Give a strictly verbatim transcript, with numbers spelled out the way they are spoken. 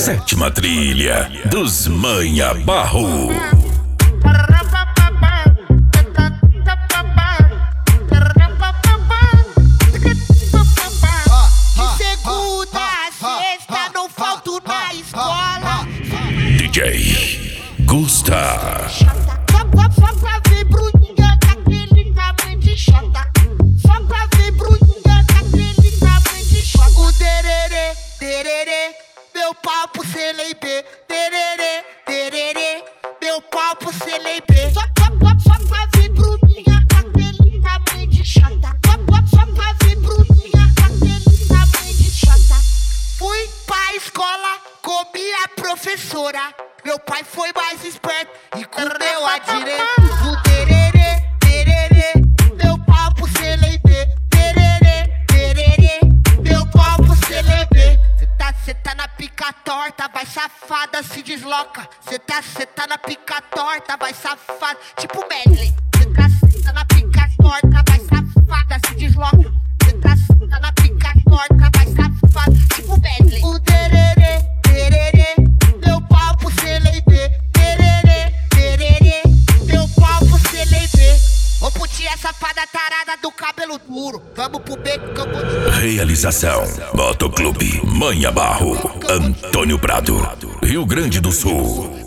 sétima trilha dos Manha Barro. D J Gusta. Só pra ver Bruninha com aquele tamanho de chota. Só pra ver Bruninha com aquele tamanho de chota. O tererê, tererê, meu pau pro celeibê. Tererê, tererê, meu pau pro celeibê. Só, só, só, só pra ver Bruninha com aquele tamanho de chota. Só, só, só pra ver Bruninha com aquele tamanho de chota. Fui pra escola, comi a professora. Meu pai foi mais esperto e comeu a direita. No tererê, tererê, meu pau pro celeibê. Tererê, tererê, meu pau pro celeibê. Cê tá, cê tá na pica torta, vai safada, se desloca. Cê tá, cê tá na pica torta, vai safada, tipo medley. Cê tá, cê tá na pica torta, vai safada, se desloca. Cê tá, cê tá na pica torta, vai safada, tipo medley. O tererê, tererê, meu pau pro celeibê. Tererê, tererê, meu pau pro celeibê. Ô putinha safada tarada do cabelo duro, vamos pro beco que eu vou te... Realização Motoclube Manha Barro, Antônio Prado, Rio Grande do Sul.